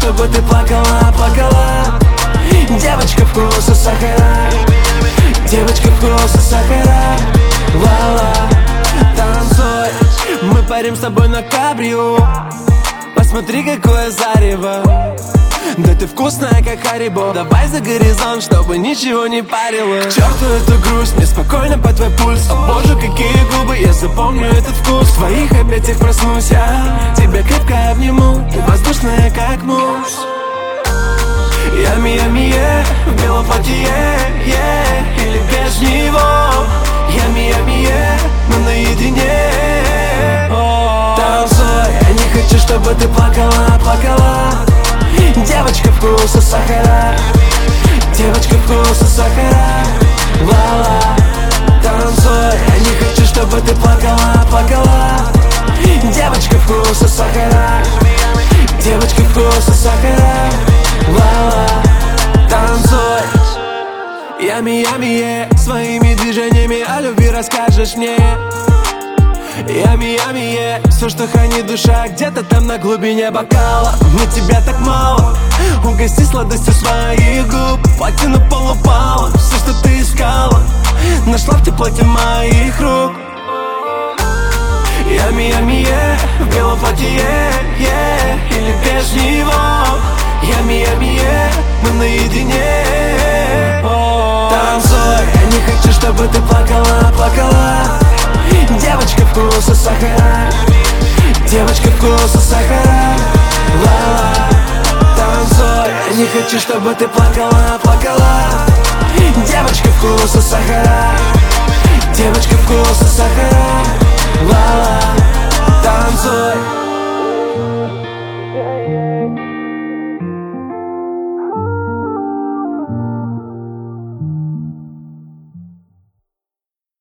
чтобы ты плакала, плакала. Девочка вкуса сахара, девочка вкуса сахара. Ла-ла, танцуй. Мы парим с тобой на кабрио. Посмотри, какое зарево. Да ты вкусная, как Харибо. Давай за горизонт, чтобы ничего не парило. К черту эту грусть, мне спокойно по твой пульс. О боже, какие губы, я запомню этот вкус. В твоих объятиях проснусь я, тебя крепко обниму. Ты воздушная, как мусс. Ями, ями, в белом платье, или без него. Ями, ями, мы наедине. Танцуй, я не хочу, чтобы ты плакала, плакала. Девочка вкуса сахара, девочка вкуса сахара. Ла-ла, танцуй, я не хочу, чтобы ты плакала, плакала. Девочка вкуса сахара, девочка вкуса сахара. Ла-ла, танцуй. Ями, ями, своими движениями о любви расскажешь мне. Ями, ями, все, что хранит душа, где-то там на глубине бокала. Мне тебя так мало, угости сладостью своих губ. Платину пол упала, все, что ты искала, нашла в теплоте моих рук. Ями, ями, в белом платье, или без него. Ями, ями, мы наедине. Танцуй, я не хочу, чтобы ты плакала, плакала. Девочка вкуса сахара, девочка вкуса сахара. Ла-ла, танцуй, я не хочу, чтобы ты плакала, плакала. Девочка вкуса сахара, девочка вкуса сахара. Ла-ла, танцуй.